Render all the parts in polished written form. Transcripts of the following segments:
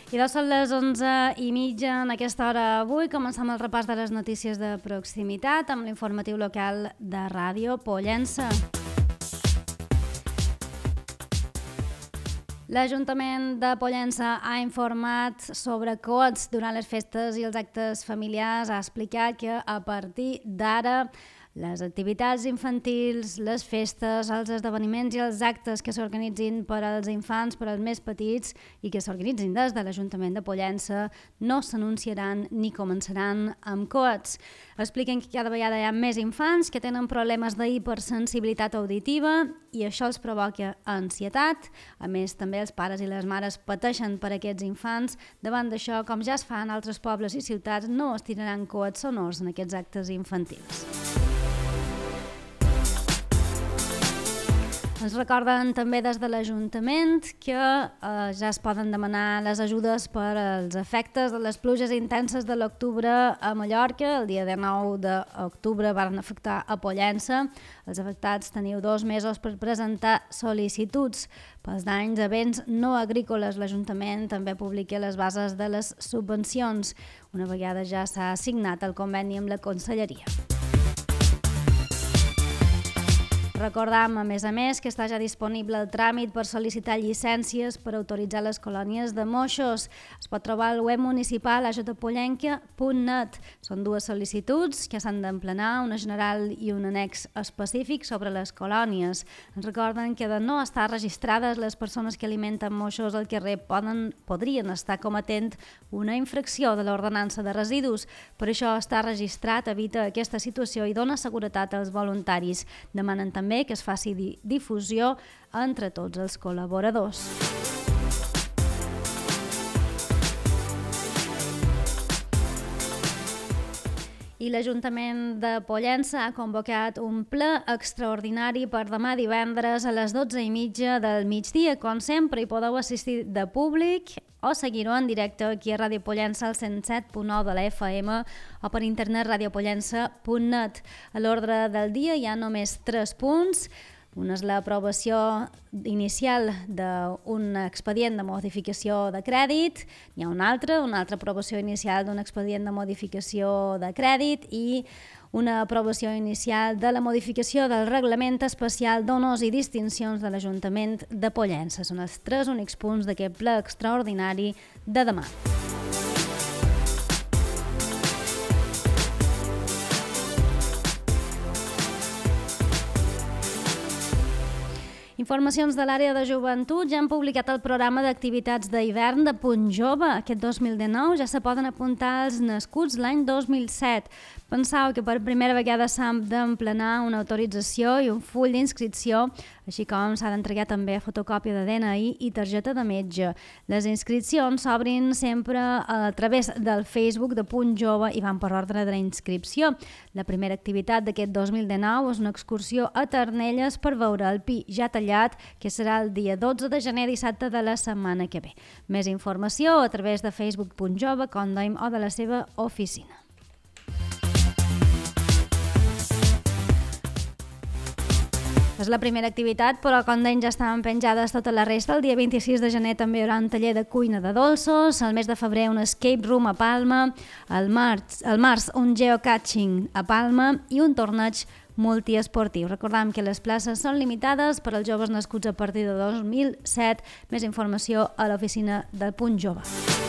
I doncs són les 11:30 en aquesta hora avui. Comencem el repàs de les notícies de proximitat amb l'informatiu local de Ràdio Pollença. L'Ajuntament de Pollença ha informat sobre coets durant les festes i els actes familiars. Ha explicat que a partir d'ara les activitats infantils, les festes, els esdeveniments i els actes que s'organitzin per als infants, per als més petits i que s'organitzin des de l'Ajuntament de Pollença no s'anunciaran ni començaran amb coets. Expliquen que cada vegada hi ha més infants que tenen problemes d'hipersensibilitat auditiva i això els provoca ansietat. A més, també els pares i les mares pateixen per aquests infants. Davant d'això, com ja es fa en altres pobles i ciutats, no es tiraran coets sonors en aquests actes infantils. Ens recorden també des de l'Ajuntament que ja es poden demanar les ajudes per als efectes de les pluges intenses de l'octubre a Mallorca. El dia 19 d'octubre van afectar a Pollença. Els afectats teniu 2 mesos per presentar sol·licituds. Pels danys a béns no agrícoles, l'Ajuntament també publica les bases de les subvencions. Una vegada ja s'ha signat el conveni amb la Conselleria. Recordam, a més, que està ja disponible el tràmit per sol·licitar llicències per autoritzar les colònies de moixos. Es pot trobar al web municipal ajpollenca.net. Són 2 sol·licituds que s'han d'emplenar, una general i un annex específic sobre les colònies. Ens recorden que de no estar registrades les persones que alimenten moixos al carrer podrien estar cometent una infracció de l'ordenança de residus. Per això estar registrat evita aquesta situació i dona seguretat als voluntaris. Demanen també que es faci difusió entre tots els col·laboradors. I l'Ajuntament de Pollença ha convocat un ple extraordinari per demà divendres a les 12:30 del migdia. Com sempre, hi podeu assistir de públic o seguir-ho en directe aquí a Ràdio Pollença al 107.9 de la FM o per internet radiopollença.net. A l'ordre del dia hi ha només 3 punts. Un és l'aprovació inicial d'un expedient de modificació de crèdit, hi ha una altra aprovació inicial d'un expedient de modificació de crèdit i una aprovació inicial de la modificació del reglament especial d'honors i distincions de l'Ajuntament de Pollença. Són els 3 únics punts d'aquest ple extraordinari de demà. Informacions de l'àrea de joventut. Ja han publicat el programa d'activitats d'hivern de Punt Jove. Aquest 2019 ja se poden apuntar els nascuts l'any 2007. Pensau que per primera vegada s'ha d'emplenar una autorització i un full d'inscripció, així com s'ha d'entregar també fotocòpia de DNI i targeta de metge. Les inscripcions s'obrin sempre a través del Facebook de Punt Jove i van per ordre de la inscripció. La primera activitat d'aquest 2019 és una excursió a Ternelles per veure el pi ja tallat, que serà el dia 12 de gener, dissabte de la setmana que ve. Més informació a través de Facebook Punt Jove, com dèiem, o de la seva oficina. És la primera activitat, però com dèiem ja estaven penjades tota la resta. El dia 26 de gener també hi haurà un taller de cuina de dolços, al mes de febrer un escape room a Palma, al març un geocaching a Palma i un torneig multiesportiu. Recordem que les places són limitades per als joves nascuts a partir de 2007. Més informació a l'oficina del Punt Jove.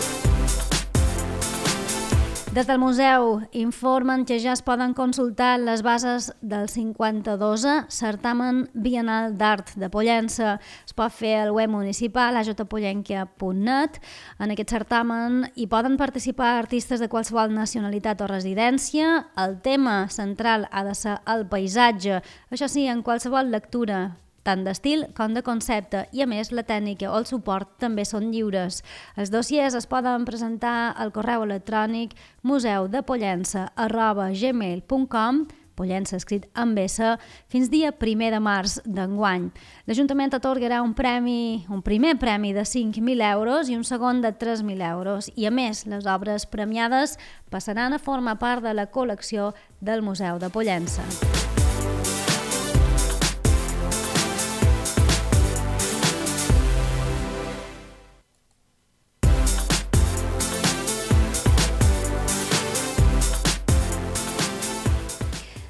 Des del museu informen que ja es poden consultar les bases del 52è certamen bienal d'art de Pollença. Es pot fer al web municipal ajpollenca.net. En aquest certamen hi poden participar artistes de qualsevol nacionalitat o residència. El tema central ha de ser el paisatge, això sí, en qualsevol lectura, tant d'estil com de concepte, i a més la tècnica o el suport també són lliures. Els dossiers es poden presentar al correu electrònic museudepollença@gmail.com, Pollença escrit amb S, fins dia 1 de març d'enguany. L'Ajuntament atorgarà un primer premi de 5.000 euros i un segon de 3.000 euros i a més les obres premiades passaran a formar part de la col·lecció del Museu de Pollença.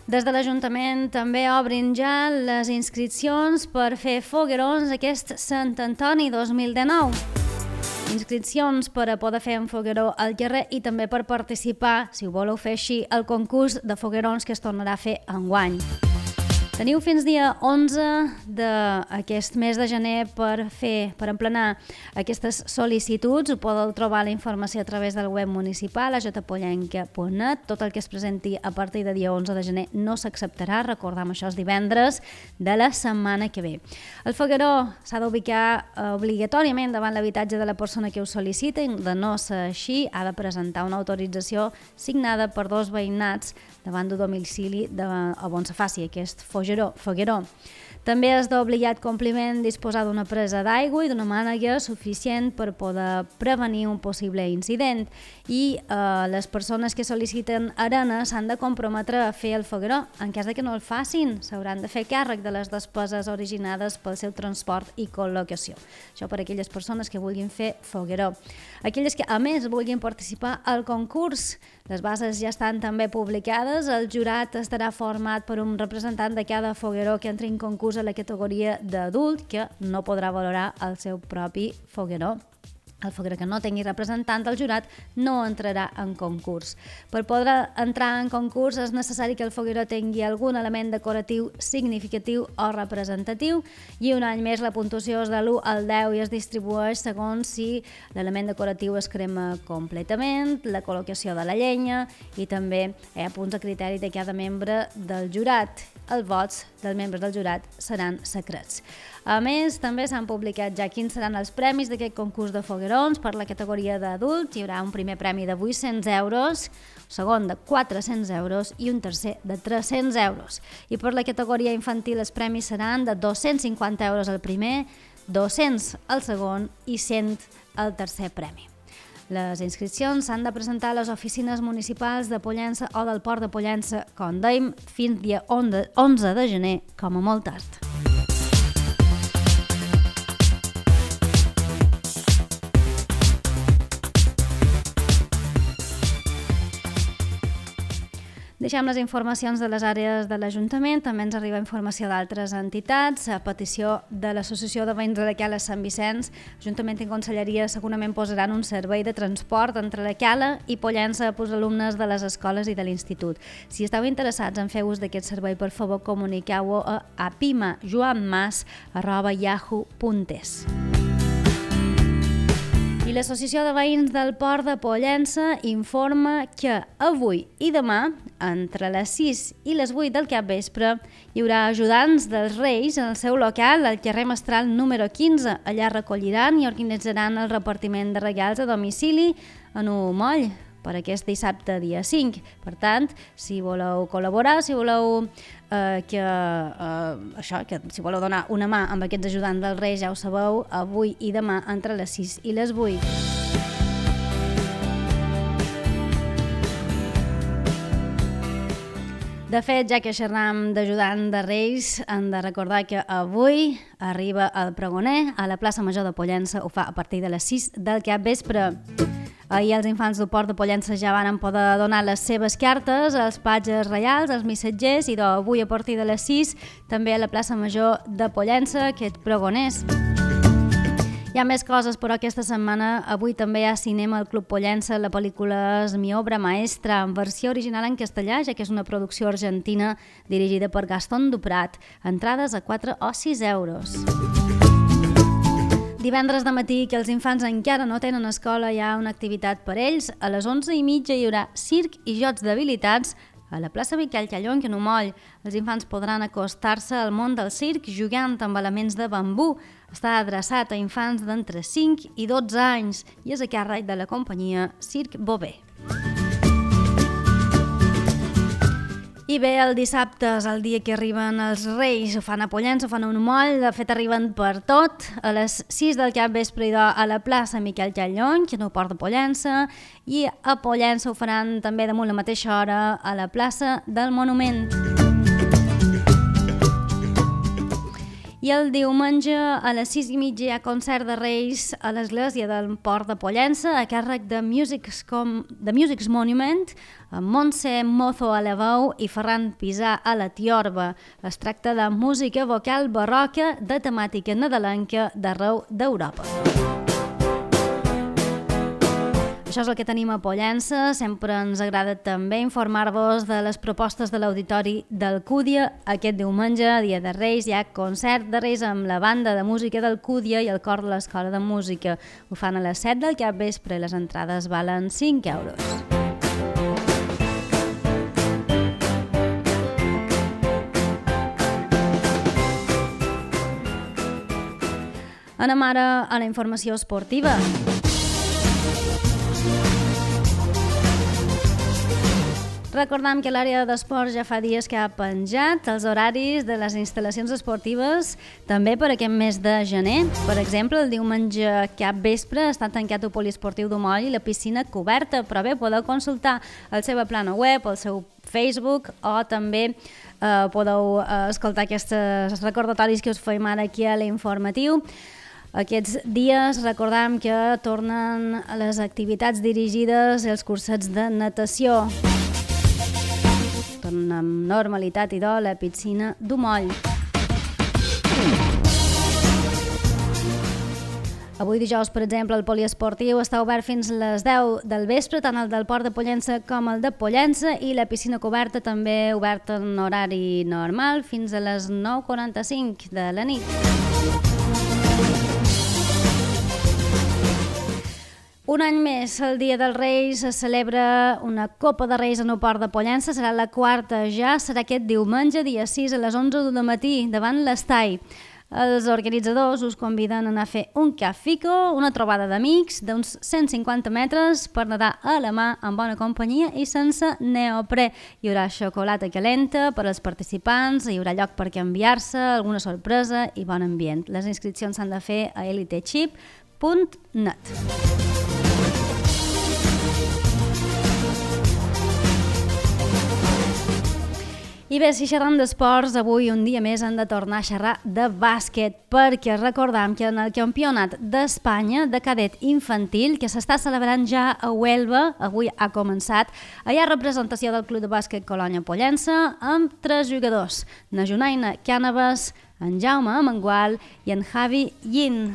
Des de l'Ajuntament també obrin ja les inscripcions per fer foguerons aquest Sant Antoni 2019. Inscripcions per a poder fer un fogueró al carrer i també per participar, si ho voleu fer així, al concurs de foguerons que es tornarà a fer enguany. Teniu fins dia 11 d'aquest mes de gener per emplenar aquestes sol·licituds. Ho podeu trobar la informació a través del web municipal, ajpollenca.net. Tot el que es presenti a partir de dia 11 de gener no s'acceptarà. Recordem, això és divendres de la setmana que ve. El fogueró s'ha d'ubicar obligatòriament davant l'habitatge de la persona que ho sol·licita i, de no ser així, ha de presentar una autorització signada per dos veïnats davant del domicili on se faci aquest fogueró. També és d'obligat compliment disposar d'una presa d'aigua i d'una mànega suficient per poder prevenir un possible incident i les persones que sol·liciten arena s'han de comprometre a fer el fogueró. En cas de que no el facin, s'hauran de fer càrrec de les despeses originades pel seu transport i col·locació. Això per a aquelles persones que vulguin fer fogueró. Aquelles que, a més, vulguin participar al concurs, les bases ja estan també publicades. El jurat estarà format per un representant de cada fogueró que entri en concurs a la categoria d'adult, que no podrà valorar el seu propi fogueró. El fogueró que no tingui representant del jurat no entrarà en concurs. Per poder entrar en concurs és necessari que el fogueró tingui algun element decoratiu significatiu o representatiu i un any més la puntuació és de l'1 al 10 i es distribueix segons si l'element decoratiu es crema completament, la col·locació de la llenya i també hi ha punts a criteri de cada membre del jurat. Els vots dels membres del jurat seran secrets. A més, també s'han publicat ja quins seran els premis d'aquest concurs de foguerons. Per la categoria d'adults hi haurà un primer premi de 800 euros, un segon de 400 euros i un tercer de 300 euros. I per la categoria infantil els premis seran de 250 euros el primer, 200 el segon i 100 el tercer premi. Les inscripcions s'han de presentar a les oficines municipals de Pollença o del Port de Pollença, com dèiem, fins dia 11 de gener, com a molt tard. Deixem les informacions de les àrees de l'Ajuntament, també ens arriba informació d'altres entitats. A petició de l'Associació de Veïns de la Cala Sant Vicenç, Ajuntament i Conselleria segurament posaran un servei de transport entre la Cala i Pollença pels alumnes de les escoles i de l'institut. Si esteu interessats en fer ús d'aquest servei, per favor comuniqueu-ho a apimajoanmas@yahoo.es. I l'Associació de Veïns del Port de Pollença informa que avui i demà, entre les 6 i les 8 del capvespre, hi haurà ajudants dels Reis en el seu local, al carrer Mestral número 15. Allà recolliran i organitzaran el repartiment de regals a domicili en un moll per aquest dissabte dia 5. Per tant, si voleu col·laborar, si voleu si voleu donar una mà amb aquests ajudants dels Reis, ja ho sabeu, avui i demà entre les 6 i les 8. De fet, ja que xerram d'ajudant de Reis, hem de recordar que avui arriba el pregoner a la plaça Major de Pollença. Ho fa a partir de les 6 del capvespre. Ahir els infants del Port de Pollença ja van poder donar les seves cartes als patges reials, als missatgers, i d'avui a partir de les 6 també a la plaça Major de Pollença, aquests pregoners. Hi ha més coses, però aquesta setmana avui també hi ha cinema al Club Pollença. La pel·lícula és Mi obra maestra, en versió original en castellà, ja que és una producció argentina dirigida per Gastón Duprat. Entrades a 4 o 6 euros. Divendres de matí, que els infants encara no tenen escola, hi ha una activitat per ells. A les 11:30 hi haurà circ i jocs d'habilitats a la plaça Miquel Callón, que en un moll. Els infants podran acostar-se al món del circ jugant amb elements de bambú. Està adreçat a infants d'entre 5 i 12 anys i és a càrrec de la companyia Circ Bové. I bé, el dissabte és el dia que arriben els Reis, ho fan a Pollença, ho fan a un moll, de fet arriben per tot, a les 6 del capvespre a la plaça Miquel Callón, que no Port de Pollença, i a Pollença ho faran també damunt la mateixa hora a la plaça del Monument. I el diumenge a les 6:30 hi ha concert de Reis a l'església del Port de Pollença a càrrec de Music's Monument, amb Montse Mozo a la veu i Ferran Pisà a la tiorba. Es tracta de música vocal barroca de temàtica nadalenca d'arreu d'Europa. Això és el que tenim a Pollença. Sempre ens agrada també informar-vos de les propostes de l'Auditori d'Alcúdia. Aquest diumenge, dia de Reis, hi ha concert de Reis amb la banda de música d'Alcúdia i el cor de l'Escola de Música. Ho fan a les 7 del capvespre i les entrades valen 5 euros. Anem ara a la informació esportiva. Recordem que l'àrea d'esports ja fa dies que ha penjat els horaris de les instal·lacions esportives també per aquest mes de gener. Per exemple, el diumenge cap vespre està tancat el poliesportiu d'Umoll i la piscina coberta, però bé, podeu consultar el seu plana web, el seu Facebook o també podeu escoltar aquests recordatoris que us fem ara aquí a l'informatiu. Aquests dies recordem que tornen les activitats dirigides als cursets de natació. Torna amb normalitat i la piscina d'Umoll. Avui dijous, per exemple, el poliesportiu està obert fins a les 10 del vespre, tant el del Port de Pollença com el de Pollença, i la piscina coberta també oberta en horari normal fins a les 9:45 de la nit. Un any més, el Dia dels Reis, es celebra una Copa de Reis en el Port de Pollença. Serà la quarta ja, serà aquest diumenge, dia 6, a les 11 del matí, davant l'Estai. Els organitzadors us conviden a anar a fer un cafico, una trobada d'amics d'uns 150 metres per nedar a la mà amb bona companyia i sense neoprè. Hi haurà xocolata calenta per als participants, hi haurà lloc per canviar-se, alguna sorpresa i bon ambient. Les inscripcions s'han de fer a elitechip.net. I bé, si xerram d'esports, avui un dia més hem de tornar a xerrar de bàsquet, perquè recordam que en el Campionat d'Espanya de cadet infantil, que s'està celebrant ja a Huelva, avui ha començat, hi ha representació del Club de Bàsquet Colònia Pollença amb 3 jugadors, na Junaina Cànavas, en Jaume Mengual i en Javi Yin.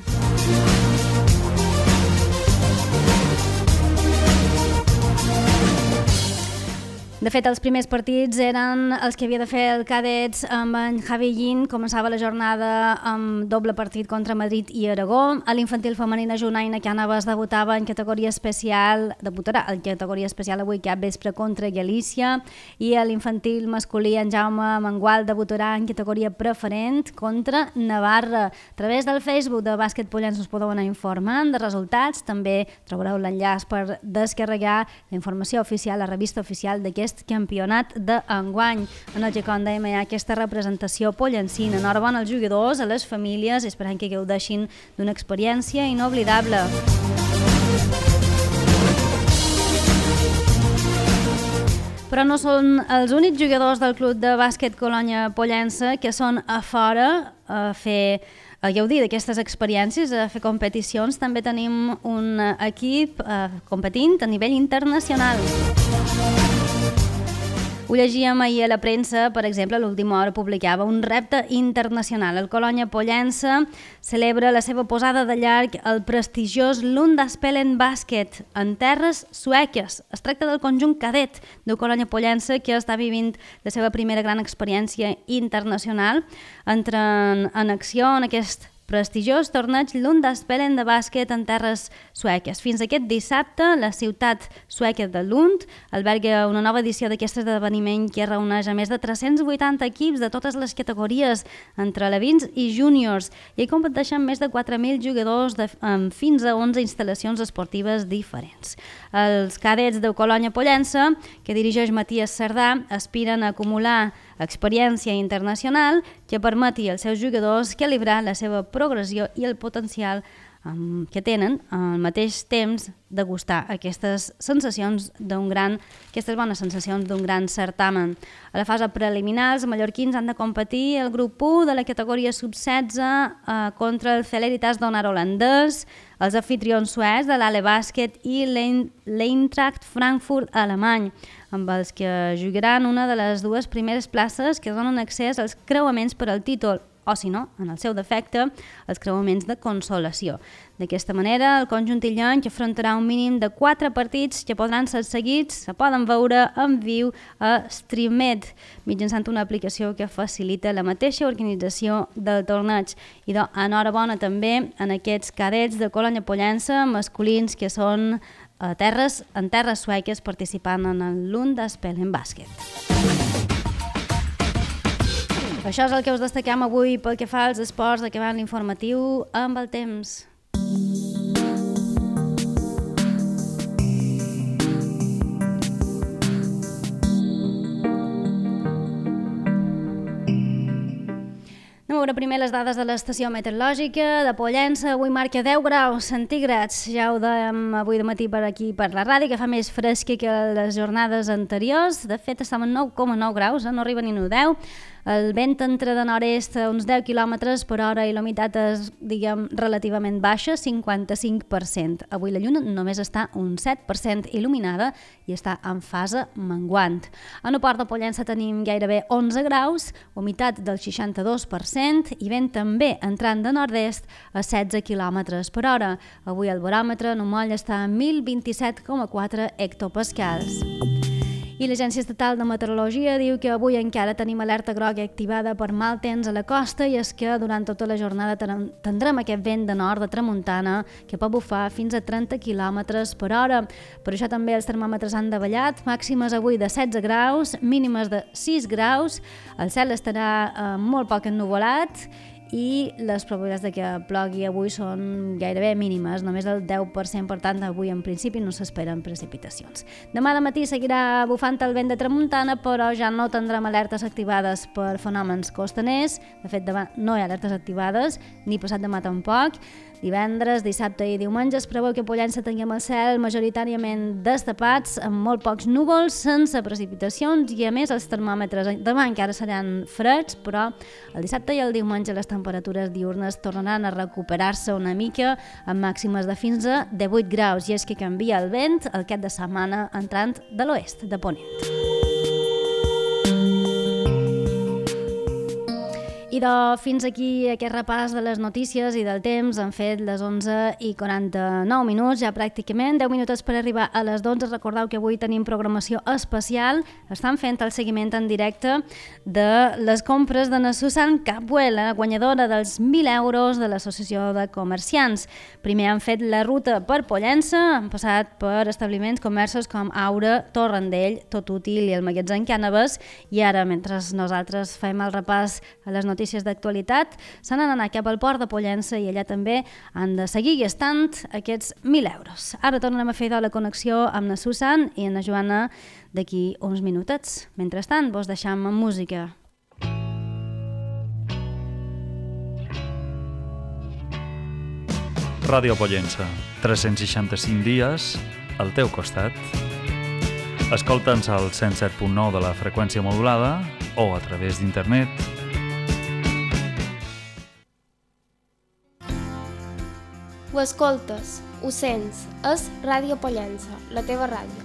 De fet, els primers partits eren els que havia de fer el cadets amb en Javi Yin. Començava la jornada amb doble partit contra Madrid i Aragó. A l'infantil femenina Junaina Cànavas debutarà en categoria especial avui cap vespre contra Galícia, i a l'infantil masculí en Jaume Mengual debutarà en categoria preferent contra Navarra. A través del Facebook de Bàsquet Pollença us podeu anar informant de resultats. També trobareu l'enllaç per descarregar la informació oficial, la revista oficial d'aquest campionat d'enguany, en el que, com dèiem, hi ha aquesta representació pollencina. Enhorabona als jugadors, a les famílies, esperant que gaudeixin d'una experiència inoblidable. Però no són els únics jugadors del Club de Bàsquet Colònia Pollença que són a fora a fer gaudir d'aquestes experiències, a fer competicions. També tenim un equip competint a nivell internacional. Ho llegíem ahir a la premsa, per exemple, a l'última hora publicava un repte internacional. El Colònia Pollença celebra la seva posada de llarg al prestigiós Lundaspelen Bàsquet en terres sueques. Es tracta del conjunt cadet del Colònia Pollença, que està vivint la seva primera gran experiència internacional. Entren en acció en aquest prestigiós torneig Lundaspelen de bàsquet en terres sueques. Fins aquest dissabte, la ciutat sueca de Lund alberga una nova edició d'aquest esdeveniment que reuneix a més de 380 equips de totes les categories, entre alevins i júniors, i hi competeixen més de 4.000 jugadors amb fins a 11 instal·lacions esportives diferents. Els cadets de Colònia Pollença, que dirigeix Matías Cerdà, aspiren a acumular experiència internacional que permeti als seus jugadors calibrar la seva progressió i el potencial que tenen al mateix temps degustar aquestes bones sensacions d'un gran certamen. A la fase preliminar, els mallorquins han de competir el grup 1 de la categoria sub-16 contra el Celeritas Donar holandès, els anfitrions suecs de l'Ale Bàsquet i l'Eintracht Frankfurt alemany, amb els que jugaran una de les dues primeres places que donen accés als creuaments per al títol, o si no, en el seu defecte, els creuaments de consolació. D'aquesta manera, el conjunt illenc afrontarà un mínim de 4 partits que podran ser seguits, se poden veure en viu a StreamEd, mitjançant una aplicació que facilita la mateixa organització del torneig. I enhorabona també en aquests cadets de Colònia Pollença masculins que són en terres sueques participant en el Lundaspel en bàsquet. Això és el que us destaquem avui pel que fa als esports, acabant l'informatiu amb el temps. Anem a veure primer les dades de l'estació meteorològica de Pollença. Avui marca 10 graus centígrads. Ja ho dèiem avui de matí per aquí per la ràdio, que fa més fresqui que les jornades anteriors. De fet, estem a 9,9 graus, no arriba ni a 10. El vent entra de nord-est a uns 10 km per hora i la humitat és, relativament baixa, 55%. Avui la lluna només està un 7% il·luminada i està en fase menguant. A la Port de Pollença tenim gairebé 11 graus, humitat del 62% i vent també entrant de nord-est a 16 km per hora. Avui el baròmetre en un moll està a 1027,4 hectopascals. I l'Agència Estatal de Meteorologia diu que avui encara tenim alerta groga activada per mal temps a la costa i és que durant tota la jornada tindrem aquest vent de nord de tramuntana que pot bufar fins a 30 km per hora. Per això també els termòmetres han davallat, màximes avui de 16 graus, mínimes de 6 graus, el cel estarà molt poc ennuvolat i les probabilitats de que plogui avui són gairebé mínimes, només el 10%, per tant avui en principi no s'esperen precipitacions. Demà de matí seguirà bufant el vent de tramuntana, però ja no tindrem alertes activades per fenòmens costaners. De fet, demà no hi ha alertes activades, ni passat demà tampoc. Divendres, dissabte i diumenge es preveu que a Pollença tinguem el cel majoritàriament destapats, amb molt pocs núvols, sense precipitacions i a més els termòmetres demà encara seran freds, però el dissabte i el diumenge les temperatures diurnes tornaran a recuperar-se una mica amb màximes de fins a 18 graus i és que canvia el vent el cap de setmana entrant de l'oest, de ponent. I fins aquí aquest repàs de les notícies i del temps. Han fet les 11:49, ja pràcticament 10 minuts per arribar a les 12. Recordeu que avui tenim programació especial. Estan fent el seguiment en directe de les compres de na Susan Capwell, la guanyadora dels 1.000 euros de l'Associació de Comerciants. Primer han fet la ruta per Pollença, han passat per establiments comerços com Aura, Torrendell, Tot Útil i el magatzem Cànabes, i ara, mentre nosaltres fem el repàs a les notícies d'actualitat, se n'han anat cap al Port de Pollença i allà també han de seguir gastant aquests 1.000 euros. Ara tornarem a fer la connexió amb na Susan i na Joana d'aquí uns minutets. Mentrestant, vos deixam amb música. Ràdio Pollença, 365 dies al teu costat. Escolta'ns al 107.9 de la freqüència modulada o a través d'internet. Ho escoltes, ho sents, és Ràdio Pollença, la teva ràdio.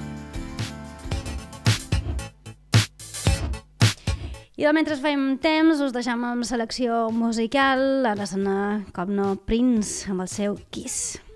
I mentre fem temps, us deixem amb selecció musical. Ara sona, com no, Prince amb el seu Kiss.